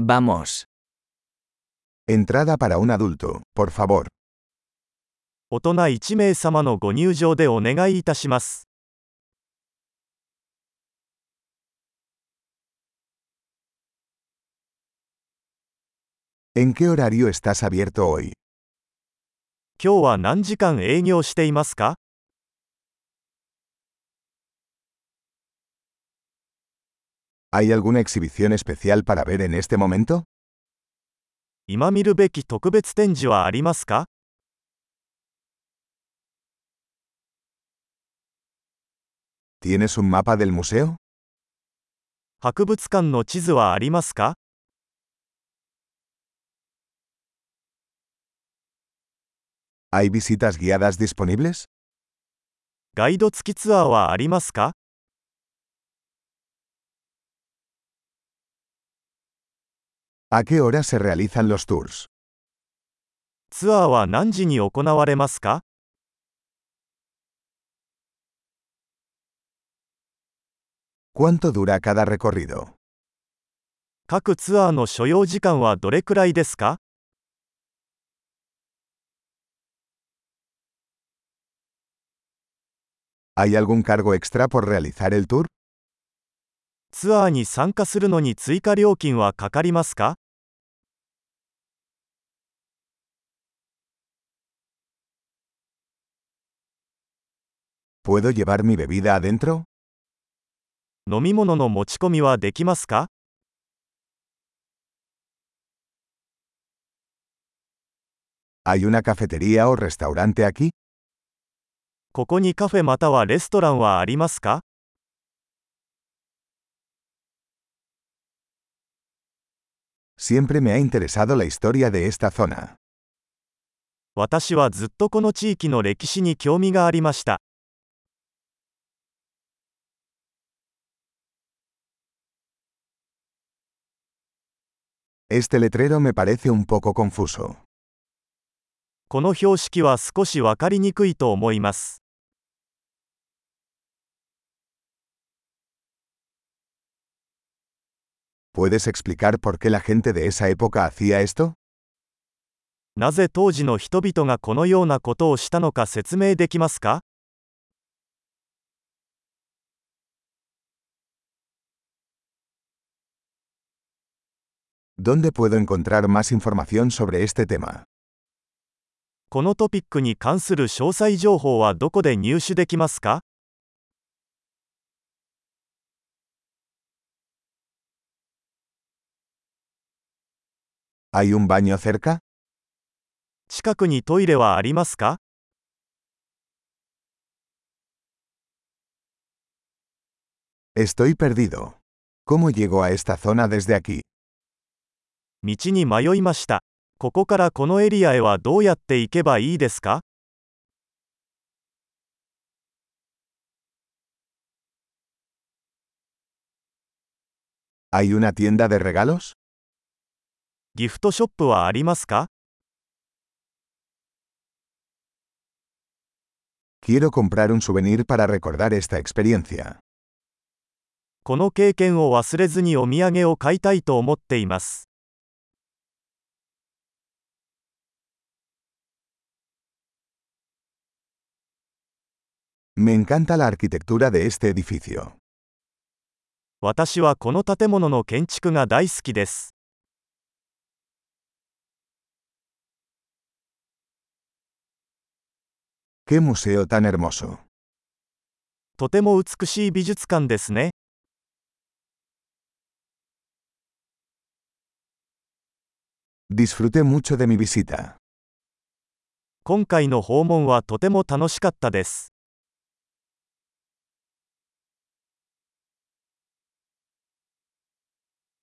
Vamos. Entrada para un adulto, por favor. 大人1名様のご入場でお願いいたします。 ¿En qué horario estás abierto hoy? 今日は何時間営業していますか？ ¿Hay alguna exhibición especial para ver en este momento? 今見るべき特別展示はありますか？ ¿Tienes un mapa del museo? 博物館の地図はありますか？ ¿Hay visitas guiadas disponibles? ガイド付きツアーはありますか？ ¿A qué hora se realizan los tours? ツアーは何時に行われますか？ ¿Cuánto dura cada recorrido? 各ツアーの所要時間はどれくらいですか？ ¿Hay algún cargo extra por realizar el tour? ツアーに参加するのに追加料金はかかりますか？ ¿Puedo llevar mi bebida adentro? 飲み物の持ち込みはできますか？ ¿Hay una cafetería o restaurante aquí? ここにカフェまたはレストランはありますか？ Siempre me ha interesado la historia de esta zona. 私はずっとこの地域の歴史に興味がありました。 Este letrero me parece un poco confuso. この標識は少しわかりにくいと思います。 ¿Puedes explicar por qué la gente de esa época hacía esto? なぜ当時の人々がこのようなことをしたのか説明できますか？ ¿Dónde puedo encontrar más información sobre este tema? このトピックに関する詳細情報はどこで入手できますか？ ¿Hay un baño cerca? 近くにトイレはありますか？ Estoy perdido. ¿Cómo llego a esta zona desde aquí? 道に迷いました。ここからこのエリアへはどうやって行けばいいですか？ ¿Hay una tienda de regalos? ギフトショップはありますか？ Quiero comprar un souvenir para recordar esta experiencia. この経験を忘れずにお土産を買いたいと思っています。 Me encanta la arquitectura de este edificio. 私はこの建物の建築が大好きです。 ¡Qué museo tan hermoso! とても美しい美術館ですね。 Disfruté mucho de mi visita. 今回の訪問はとても楽しかったです。